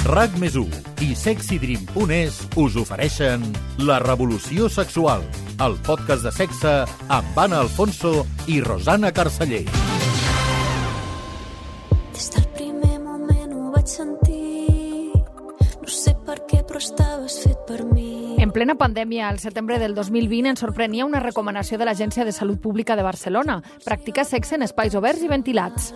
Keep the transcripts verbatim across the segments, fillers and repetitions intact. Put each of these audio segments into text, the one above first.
RAC més u i sexydream punt es us ofereixen La Revolució Sexual, el podcast de sexe amb Anna Alfonso i Rosana Carceller. Des del primer moment ho vaig sentir, no sé per què però estaves fet per mi. En plena pandèmia, al setembre del dos mil vint, ens sorprenia una recomanació de l'Agència de Salut Pública de Barcelona: practicar sexe en espais oberts i ventilats.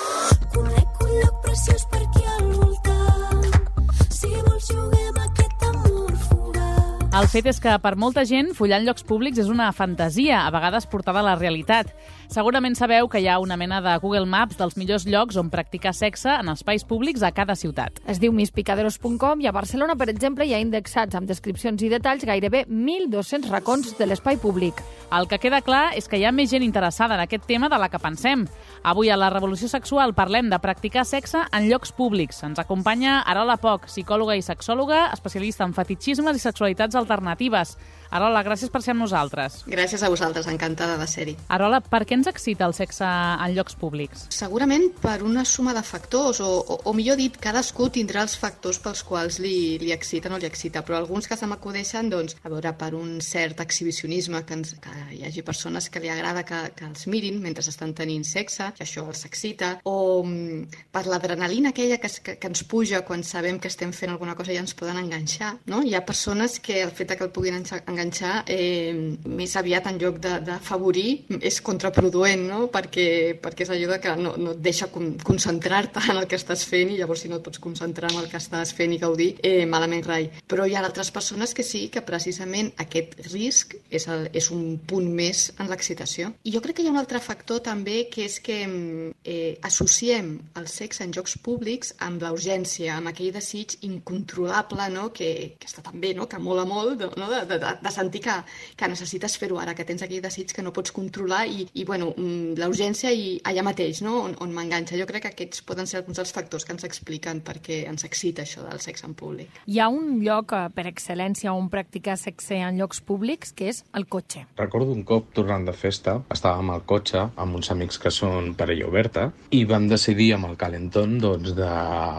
Conec un lloc preciós per aquí al voltant, si vols juguem aquest amor fugat. El fet és que per molta gent follar en llocs públics és una fantasia, a vegades portada a la realitat. Segurament sabeu que hi ha una mena de Google Maps dels millors llocs on practicar sexe en espais públics a cada ciutat. Es diu mis picaderos punt com i a Barcelona, per exemple, hi ha indexats amb descripcions i detalls gairebé mil dos-cents racons de l'espai públic. El que queda clar és que hi ha més gent interessada en aquest tema de la que pensem. Avui a La Revolució Sexual parlem de practicar sexe en llocs públics. Ens acompanya Arola Poch, psicòloga i sexòloga, especialista en fetitxismes i sexualitats alternatives. Arola, gràcies per ser amb nosaltres. Gràcies a vosaltres, encantada de ser-hi. Arola, per què ens excita el sexe en llocs públics? Segurament per una suma de factors, o, o, o millor dit, cadascú tindrà els factors pels quals li, li excita o no li excita, però alguns que se m'acudeixen, doncs, a veure, per un cert exhibicionisme, que, ens, que hi hagi persones que li agrada que, que els mirin mentre estan tenint sexe, que això els excita, o um, per l'adrenalina aquella que, que, que ens puja quan sabem que estem fent alguna cosa i ens poden enganxar, no? Hi ha persones que el fet que el puguin enganxar Eh, més aviat en lloc d'afavorir és contraproduent, no? perquè, perquè és allò que no, no et deixa con concentrar-te en el que estàs fent i llavors si no et pots concentrar en el que estàs fent i gaudir, eh, malament rai. Però hi ha altres persones que sí, que precisament aquest risc és, el, és un punt més en l'excitació. I jo crec que hi ha un altre factor també, que és que eh, associem el sexe en llocs públics amb la urgència, amb aquell desig incontrolable, no? que, que està tan bé, no? que mola molt, no? de, de, de sentir que, que necessites fer-ho ara, que tens aquell desig que no pots controlar i, i bueno, la urgència i allà mateix, no? on, on m'enganxa. Jo crec que aquests poden ser alguns dels factors que ens expliquen per què ens excita això del sexe en públic. Hi ha un lloc per excel·lència on practicar sexe en llocs públics, que és el cotxe. Recordo un cop, tornant de festa, estàvem al cotxe amb uns amics que són parella oberta i vam decidir amb el calentón doncs, de,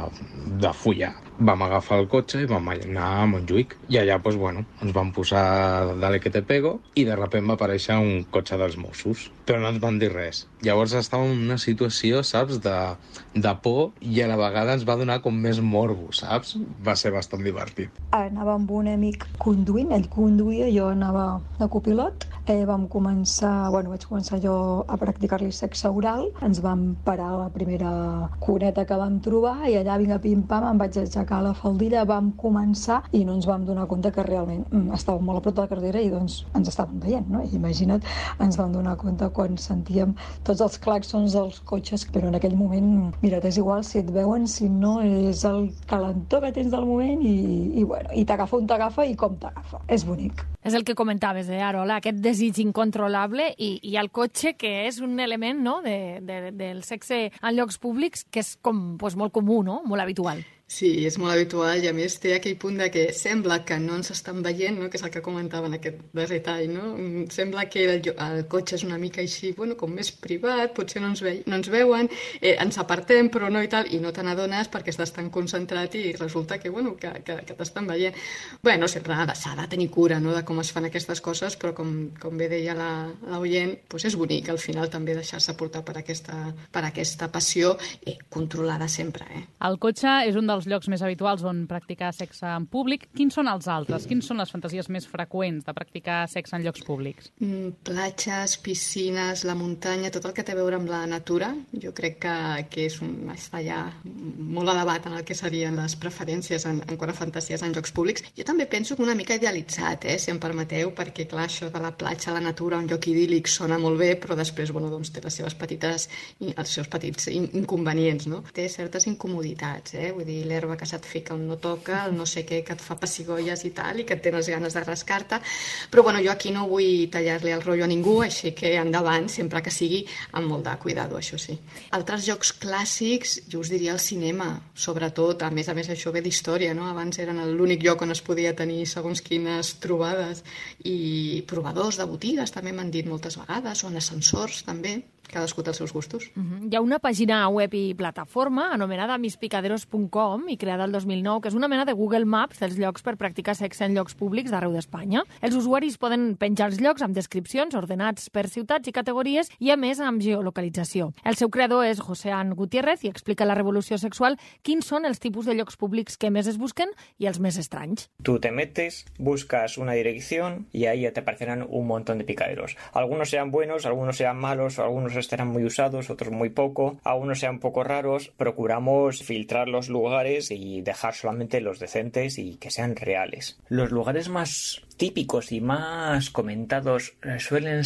de follar. Vam agafar el cotxe i vam anar a Montjuïc. I allà doncs, bueno, ens vam posar dale que te pego i de repent va aparèixer un cotxe dels Mossos. Però no ens van dir res. Llavors estàvem en una situació, saps, de, de por i a la vegada ens va donar com més morbo, saps? Va ser bastant divertit. Anava amb un amic conduint, ell conduïa, jo anava de copilot. Eh, vam començar, bueno, vaig començar jo a practicar-li sexe oral. Ens vam parar a la primera cuneta que vam trobar i allà, vinga, pim-pam, em vaig aixecar la faldilla, vam començar i no ens vam donar compte que realment mm, estàvem molt a prop de la carretera i doncs ens estàvem veient, no? I imagina't, ens vam donar compte quan sentíem tots els claxons dels cotxes, però en aquell moment, mira, és igual si et veuen, si no, és el calentó que tens del moment i, i bueno, i t'agafa on t'agafa i com t'agafa. És bonic. És el que comentaves, eh, Arola, aquest desig incontrolable i, i el cotxe, que és un element, no?, de, de, del sexe en llocs públics que és com, pues, molt comú, no?, molt habitual. Sí, és molt habitual i a més té aquell punt de que sembla que no ens estan veient, no? que és el que comentava en aquest darrer tall, no? Sembla que el, el cotxe és una mica així, bueno, com més privat, potser no ens, ve, no ens veuen, eh, ens apartem però no i tal, i no te n'adones perquè estàs tan concentrat i resulta que, bueno, que, que, que t'estan veient. Bueno, sempre s'ha de tenir cura, no?, de com es fan aquestes coses, però com, com bé deia l'oient, doncs és bonic al final també deixar-se portar per aquesta, per aquesta passió eh, controlada sempre. Eh? El cotxe és un dels llocs més habituals on practicar sexe en públic. Quins són els altres? Quins són les fantasies més freqüents de practicar sexe en llocs públics? Mm, platges, piscines, la muntanya, tot el que té a veure amb la natura. Jo crec que, que és un, està ja molt elevat en el que serien les preferències en, en quant a fantasies en llocs públics. Jo també penso que una mica idealitzat, eh, si em permeteu, perquè clar, això de la platja, la natura, un lloc idíl·lic sona molt bé, però després, bueno, doncs té les seves petites, els seus petits inconvenients, no? Té certes incomoditats, eh? Vull dir, l'herba que se't fica on no toca, el no sé què, que et fa pessigolles i tal, i que et tens ganes de rascar-te. Però bueno, jo aquí no vull tallar-li el rotllo a ningú, així que endavant, sempre que sigui amb molt de cuidado, això sí. Altres jocs clàssics, jo us diria el cinema, sobretot, a més a més això ve d'història, no? Abans eren l'únic lloc on es podia tenir segons quines trobades, i provadors de botigues també m'han dit moltes vegades, o en ascensors també. Cadascú té els seus gustos. Uh-huh. Hi ha una pàgina web i plataforma anomenada mis picaderos punt com Tothom i creada el dos mil nou, que és una mena de Google Maps dels llocs per practicar sexe en llocs públics d'arreu d'Espanya. Els usuaris poden penjar els llocs amb descripcions ordenats per ciutats i categories i, a més, amb geolocalització. El seu creador és Josean Gutiérrez i explica a la Revolució Sexual quins són els tipus de llocs públics que més es busquen i els més estranys. Tú te metes, buscas una dirección y ahí ya te aparecerán un montón de picaderos. Algunos serán buenos, algunos serán malos, algunos estarán muy usados, otros muy poco, algunos serán un poco raros. Procuramos filtrar los lugares y dejar solamente los decentes y que sean reales. Los lugares más típicos y más comentados suelen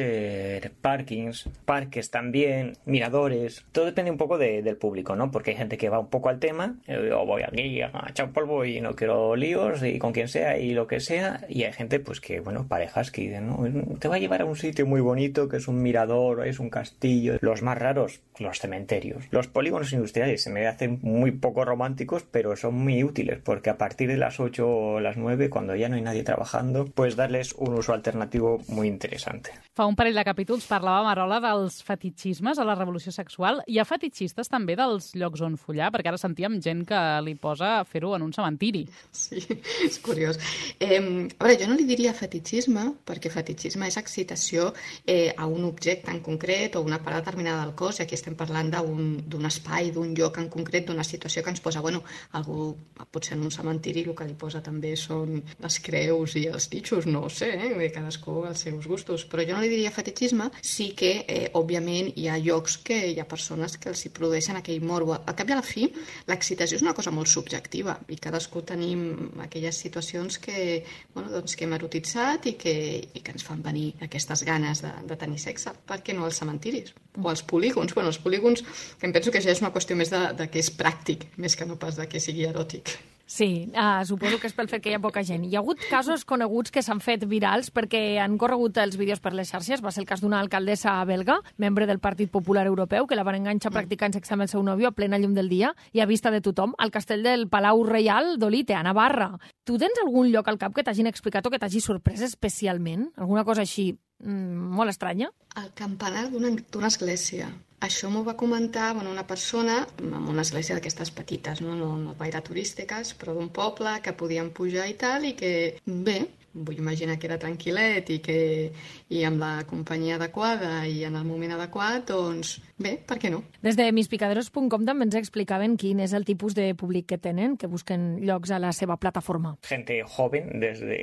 ser parkings, parques también, miradores. Todo depende un poco de, del público, ¿no? Porque hay gente que va un poco al tema, yo voy aquí a echar polvo y no quiero líos y con quien sea y lo que sea, y hay gente pues que, bueno, parejas que dicen, no, te va a llevar a un sitio muy bonito que es un mirador, es un castillo. Los más raros, los cementerios. Los polígonos industriales se me hacen muy poco románticos, pero son muy útiles porque a partir de las ocho o las nueve, cuando ya no hay nadie trabajando, pues darles un uso alternativo muy interesante. Fa un parell de capítols parlàvem, Arola, dels fetichismes a la Revolució Sexual. Hi ha fetichistes també dels llocs on follar? Perquè ara sentíem gent que li posa fer-ho en un cementiri. Sí, és curiós. Eh, a veure, jo no li diria fetichisme, perquè fetichisme és excitació eh, a un objecte en concret o una part determinada del cos, i aquí estem parlant d'un espai, d'un lloc en concret, d'una situació que ens posa, bueno, algú potser en un cementiri el que li posa també són les creus i els ditxos, no ho sé, eh? Cadascú els seus gustos, però jo no li diria fetichisme. Sí que, eh, òbviament, hi ha llocs que hi ha persones que els hi produeixen aquell morbo. Al cap i a la fi, l'excitació és una cosa molt subjectiva i cadascú tenim aquelles situacions que, bueno, doncs, que hem erotitzat i que, i que ens fan venir aquestes ganes de, de tenir sexe. Per què no als cementiris? O als polígons? Bueno, els polígons, que em penso que ja és una qüestió més de, de que és pràctic, més que no pas de que sigui eròtic. Sí, uh, suposo que és pel fet que hi ha poca gent. Hi ha hagut casos coneguts que s'han fet virals perquè han corregut els vídeos per les xarxes. Va ser el cas d'una alcaldessa belga, membre del Partit Popular Europeu, que la van enganxar practicant sexe amb el seu nòvio a plena llum del dia i a vista de tothom al castell del Palau Reial d'Olite, a Navarra. Tu tens algun lloc al cap que t'hagin explicat o que t'hagi sorprès especialment? Alguna cosa així mm, molt estranya? El campanar d'una església. Això m'ho va comentar, bueno, una persona en una església d'aquestes petites, no, no, no gaire turístiques, però d'un poble que podien pujar i tal, i que, bé, vull imaginar que era tranquil·let i que i amb la companyia adequada i en el moment adequat, doncs bé, per què no? Des de mispicaderos punt com també ens explicaven quin és el tipus de públic que tenen, que busquen llocs a la seva plataforma. Gente joven,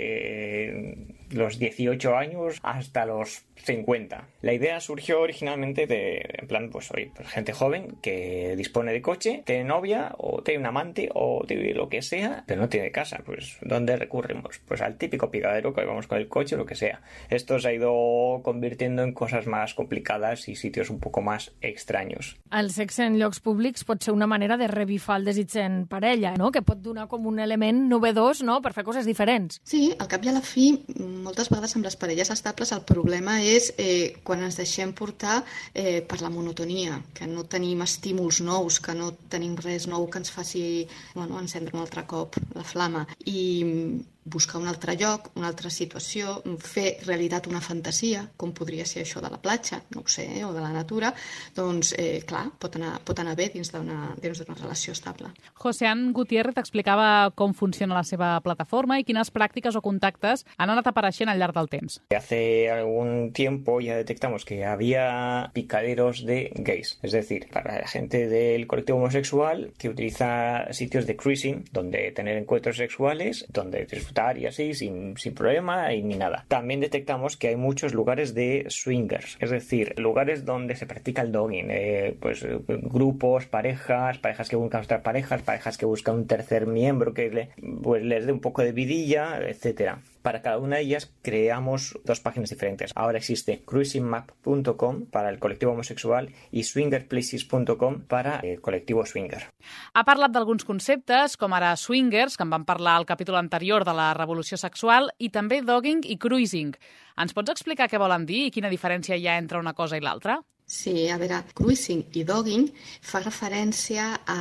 desde los dieciocho años hasta los cincuenta. La idea surgió originalmente de, en plan, pues oye, pues gente joven que dispone de coche, tiene novia o tiene un amante o tiene lo que sea, pero no tiene casa. Pues ¿dónde recurrimos? Pues al típico picadero que vamos con el coche o lo que sea. Esto se ha ido convirtiendo en cosas más complicadas y sitios un poco más extraños. El sexe en llocs públics pot ser una manera de revifar el desig en parella, no? Que pot donar com un element novedós, no?, per fer coses diferents. Sí, al cap i a la fi, moltes vegades amb les parelles estables el problema és eh, quan ens deixem portar eh, per la monotonia, que no tenim estímuls nous, que no tenim res nou que ens faci, bueno, encendre un altre cop la flama. I buscar un altre lloc, una altra situació, fer realitat una fantasia, com podria ser això de la platja, no ho sé, eh, o de la natura, doncs, eh, clar, pot anar, pot anar bé dins d'una dins d'una relació estable. Josean Gutiérrez explicava com funciona la seva plataforma i quines pràctiques o contactes han anat apareixent al llarg del temps. Hace algún tiempo ya detectamos que había picaderos de gays, es decir, para la gente del colectivo homosexual que utiliza sitios de cruising, donde tener encuentros sexuales, donde disfrutar y así, sin, sin problema y ni nada. También detectamos que hay muchos lugares de swingers, es decir, lugares donde se practica el dogging, eh, pues grupos, parejas, parejas que buscan otras parejas, parejas que buscan un tercer miembro que le, pues, les dé un poco de vidilla, etcétera. Para cada una de ellas creamos dos páginas diferentes. Ahora existe cruising map punto com para el colectivo homosexual i swinger places punto com para el colectivo swinger. Ha parlat d'alguns conceptes, com ara swingers, que en vam parlar al capítol anterior de la revolució sexual, i també dogging i cruising. Ens pots explicar què volen dir i quina diferència hi ha entre una cosa i l'altra? Sí, a veure, cruising i dogging fa referència a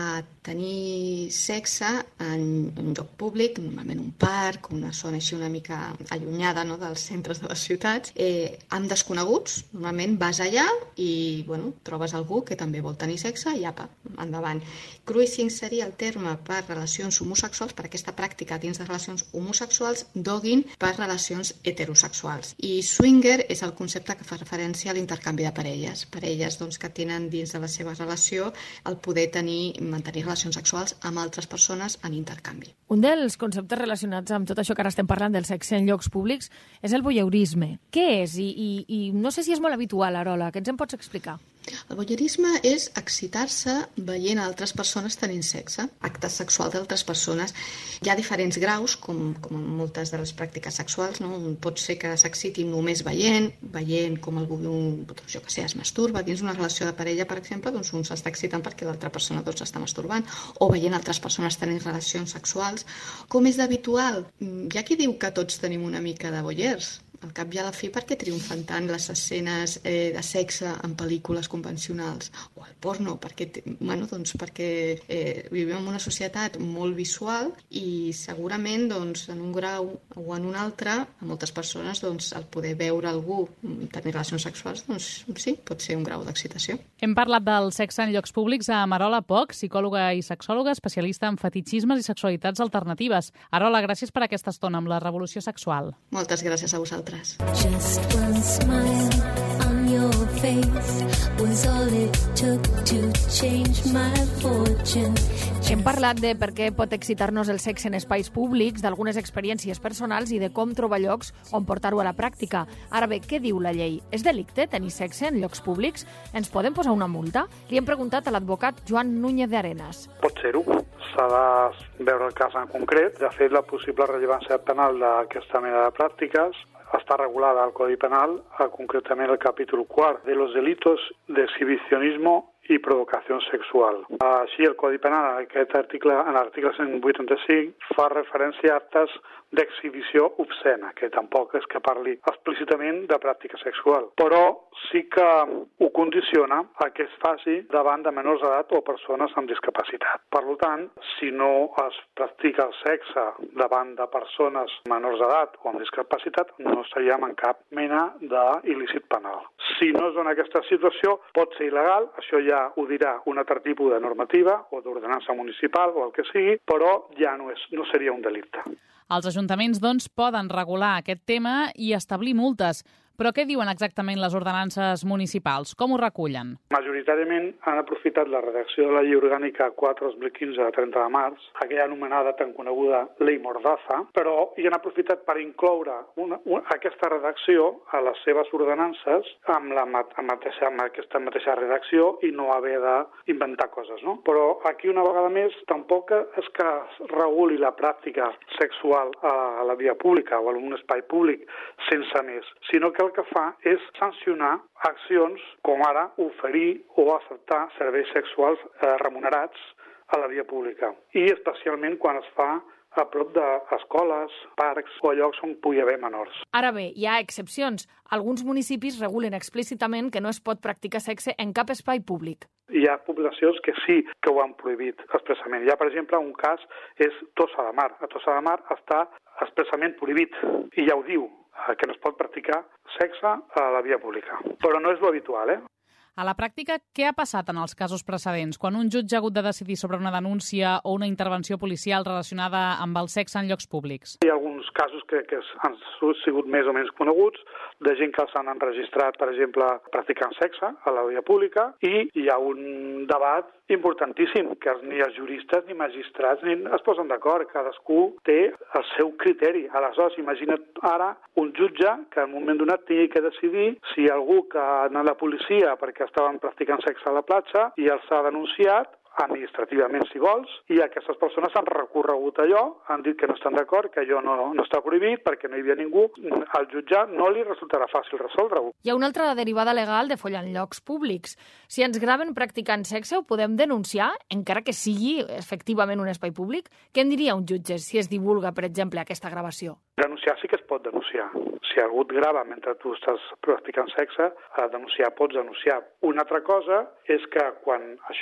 tenir sexe en un lloc públic, normalment un parc, una zona així una mica allunyada, no?, dels centres de les ciutats, eh, amb desconeguts. Normalment vas allà i bueno, trobes algú que també vol tenir sexe i apa, endavant. Cruising seria el terme per relacions homosexuals, per aquesta pràctica dins de relacions homosexuals, dogging per relacions heterosexuals. I swinger és el concepte que fa referència a l'intercanvi de parelles. Parelles doncs, que tenen dins de la seva relació el poder tenir, mantenir relacions sexuals amb altres persones en intercanvi. Un dels conceptes relacionats amb tot això que ara estem parlant del sexe en llocs públics és el voyeurisme. Què és? I, i, i no sé si és molt habitual, Arola. Què ens en pots explicar? El voyeurisme és excitar-se veient altres persones tenint sexe, actes sexuals d'altres persones. Hi ha diferents graus, com, com en moltes de les pràctiques sexuals, no? Pot ser que s'exciti només veient, veient com algú, doncs, jo que sé, es masturba. Dins una relació de parella, per exemple, doncs un s'està excitant perquè l'altra persona doncs, està masturbant, o veient altres persones tenint relacions sexuals. Com és d'habitual? Hi ha qui diu que tots tenim una mica de voyeurs. Al cap i a la fi, perquè triomfen tant les escenes eh, de sexe en pel·lícules convencionals o el porno, perquè, bueno, doncs, perquè eh, vivim en una societat molt visual i segurament doncs, en un grau o en un altre, a moltes persones doncs, el poder veure algú tenir relacions sexuals, doncs sí, pot ser un grau d'excitació. Hem parlat del sexe en llocs públics amb Arola Poch, psicòloga i sexòloga, especialista en fetichismes i sexualitats alternatives. Arola, gràcies per aquesta estona amb la revolució sexual. Moltes gràcies a vosaltres. Just one smile on your face was all it took to change my fortune. Hem parlat de per què pot excitar-nos el sexe en espais públics, d'algunes experiències personals i de com trobar llocs on portar-ho a la pràctica. Ara bé, què diu la llei? És delicte tenir sexe en llocs públics? Ens poden posar una multa? Li hem preguntat a l'advocat Joan Núñez de Arenas. Pot ser-ho. S'ha de veure el cas en concret. De fet, la possible rellevància penal d'aquesta mena de pràctiques està regulada al Codi Penal, concretament el capítol quart de los delitos de exhibicionismo i provocació sexual. Així, el Codi Penal, en aquest article, en l'article cent vuitanta-cinc, fa referència a actes d'exhibició obscena, que tampoc és que parli explícitament de pràctica sexual, però sí que ho condiciona a que es faci davant de menors d'edat o persones amb discapacitat. Per tant, si no es practica el sexe davant de persones menors d'edat o amb discapacitat, no estaríem en cap mena d'il·lícit penal. Si no es dona aquesta situació, pot ser il·legal, això ja ho dirà un altre tipus de normativa o d'ordenança municipal o el que sigui, però ja no, és, no seria un delicte. Els ajuntaments, doncs, poden regular aquest tema i establir multes. Però què diuen exactament les ordenances municipals? Com ho recullen? Majoritàriament han aprofitat la redacció de la Llei Orgànica quatre dos mil quinze de trenta de març, aquella anomenada tan coneguda Ley Mordaza, però hi han aprofitat per incloure una, una, aquesta redacció a les seves ordenances amb, la, amb, mateixa, amb aquesta mateixa redacció i no haver d'inventar coses, no? Però aquí una vegada més tampoc és que es reguli la pràctica sexual a la via pública o en un espai públic sense més, sinó que el que fa és sancionar accions com ara oferir o acceptar serveis sexuals eh, remunerats a la via pública. I especialment quan es fa a prop d'escoles, parcs o llocs on pugui haver menors. Ara bé, hi ha excepcions. Alguns municipis regulen explícitament que no es pot practicar sexe en cap espai públic. Hi ha poblacions que sí que ho han prohibit expressament. Hi ha, per exemple, un cas és Tossa de Mar. A Tossa de Mar està expressament prohibit i ja ho diu, que no es pot practicar sexe a la via pública. Però no és lo habitual, eh? A la pràctica, què ha passat en els casos precedents? Quan un jutge ha hagut de decidir sobre una denúncia o una intervenció policial relacionada amb el sexe en llocs públics? Hi ha alguns casos que, que han sigut més o menys coneguts, de gent que s'han enregistrat, per exemple, practicant sexe a la via pública, i hi ha un debat importantíssim, que ni els juristes ni magistrats ni es posen d'acord. Cadascú té el seu criteri. Aleshores, imagina't ara un jutge que en un moment donat tingui que decidir si algú que ha anat a la policia perquè estaven practicant sexe a la platja i els ha denunciat administrativament, si vols, i aquestes persones han recorregut allò, han dit que no estan d'acord, que allò no, no està prohibit perquè no hi havia ningú. Al jutjar no li resultarà fàcil resoldre-ho. Hi ha una altra derivada legal de follar en llocs públics. Si ens graven practicant sexe, ho podem denunciar, encara que sigui efectivament un espai públic? Què en diria un jutge si es divulga, per exemple, aquesta gravació? Denunciar sí que es pot denunciar. Si algú et grava mentre tu estàs practicant sexe, a denunciar pots denunciar. Una altra cosa és que quan això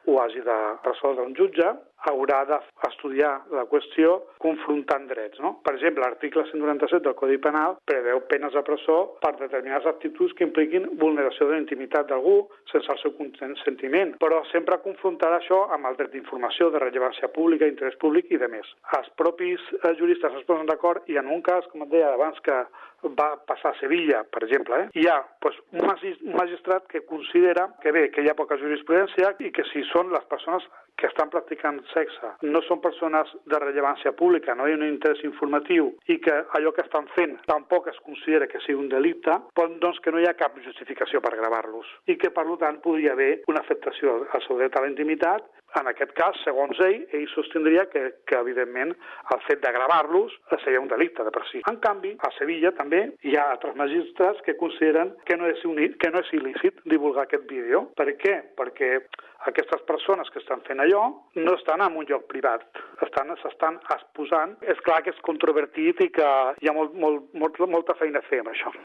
ho hagi de resoldre un jutge, haurà d'estudiar la qüestió confrontant drets. No? Per exemple, l'article cent noranta-set del Codi Penal preveu penes de presó per determinades actituds que impliquin vulneració de la intimitat d'algú sense el seu consentiment, però sempre confrontarà això amb el dret d'informació, de rellevància pública, interès públic i de més. Els propis juristes es posen d'acord i en un cas, com et deia abans, que va passar a Sevilla, per exemple, eh? hi ha doncs, un magistrat que considera que bé, que hi ha poca jurisprudència i que si són les persones que estan practicant sexe no són persones de rellevància pública, no hi ha un interès informatiu i que allò que estan fent tampoc es considera que sigui un delicte, doncs que no hi ha cap justificació per gravar-los i que, per tant, podria haver una afectació al seu dret a la intimitat. En aquest cas, segons ell, ell sostindria que, que evidentment, el fet de gravar-los seria un delicte de per si. En canvi, a Sevilla també hi ha altres magistrats que consideren que no és, unit, que no és il·lícit divulgar aquest vídeo. Per què? Perquè aquestes persones que estan fent allò no estan en un lloc privat, estan, s'estan exposant. És clar que és controvertit i que hi ha molt, molt, molt, molta feina a fer amb això.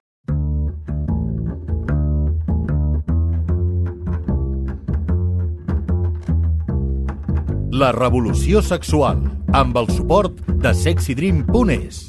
La revolució sexual, amb el suport de sexy dream punt es.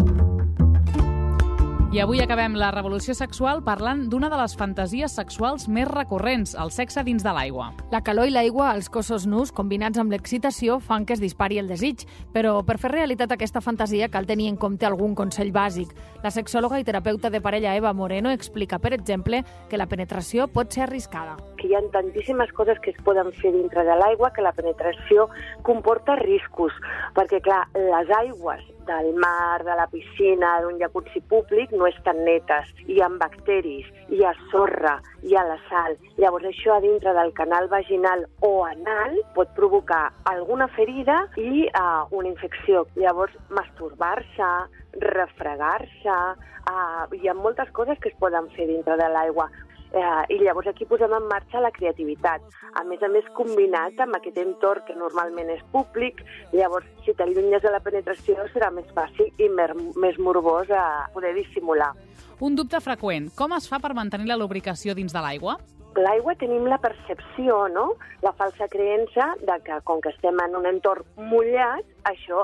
I avui acabem la revolució sexual parlant d'una de les fantasies sexuals més recurrents, el sexe dins de l'aigua. La calor i l'aigua, els cossos nus, combinats amb l'excitació, fan que es dispari el desig. Però per fer realitat aquesta fantasia cal tenir en compte algun consell bàsic. La sexòloga i terapeuta de parella Eva Moreno explica, per exemple, que la penetració pot ser arriscada. Que hi ha tantíssimes coses que es poden fer dintre de l'aigua que la penetració comporta riscos, perquè, clar, les aigües del mar, de la piscina, d'un jacuzzi públic, no estan netes. Hi ha bacteris, hi ha sorra, hi ha la sal. Llavors, això a dintre del canal vaginal o anal pot provocar alguna ferida i uh, una infecció. Llavors, masturbar-se, refregar-se, uh, hi ha moltes coses que es poden fer dintre de l'aigua. Eh, I llavors aquí posem en marxa la creativitat, a més a més combinat amb aquest entorn que normalment és públic. Llavors, si t'allunyes de la penetració serà més fàcil i mer més morbós a poder dissimular. Un dubte freqüent, com es fa per mantenir la lubricació dins de l'aigua? L'aigua tenim la percepció, no? La falsa creença de que, com que estem en un entorn mullat, això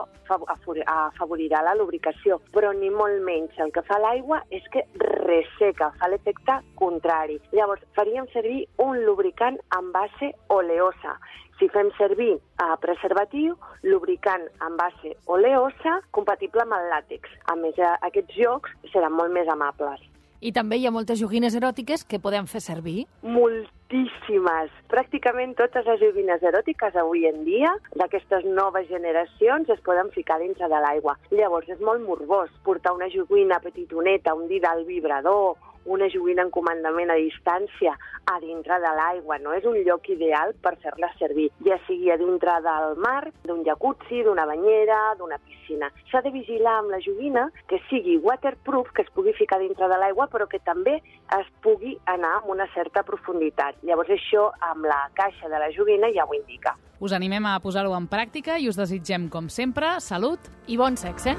afavorirà la lubricació. Però ni molt menys. El que fa l'aigua és que resseca, fa l'efecte contrari. Llavors, faríem servir un lubricant amb base oleosa. Si fem servir eh, preservatiu, lubricant amb base oleosa, compatible amb el làtex. A més, eh, aquests jocs seran molt més amables. I també hi ha moltes joguines eròtiques que podem fer servir. Moltíssimes. Pràcticament totes les joguines eròtiques avui en dia, d'aquestes noves generacions, es poden ficar dintre de l'aigua. Llavors és molt morbós portar una joguina petitoneta, un dit al vibrador, una joguina en comandament a distància a dintre de l'aigua. No és un lloc ideal per fer-la servir, ja sigui a dintre del mar, d'un jacuzzi, d'una banyera, d'una piscina. S'ha de vigilar amb la joguina que sigui waterproof, que es pugui ficar dintre de l'aigua, però que també es pugui anar amb una certa profunditat. Llavors això amb la caixa de la joguina ja ho indica. Us animem a posar-ho en pràctica i us desitgem, com sempre, salut i bon sexe.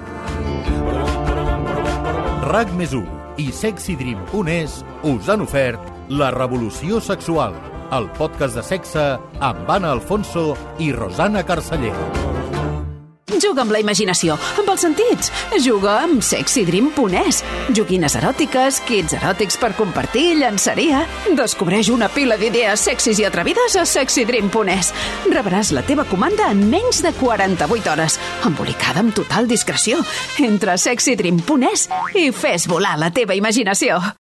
RAC més u i sexy dream punt es us han ofert La revolució sexual, el podcast de sexe amb Anna Alfonso i Rosana Carceller. Juga amb la imaginació, amb els sentits. Juga amb sexy dream punt es. Joguines eròtiques, kits eròtics per compartir, llançaria. Descobreix una pila d'idees sexis i atrevides a sexy dream punt es. Rebràs la teva comanda en menys de quaranta-vuit hores, embolicada amb total discreció. Entra a sexy dream punt es i fes volar la teva imaginació.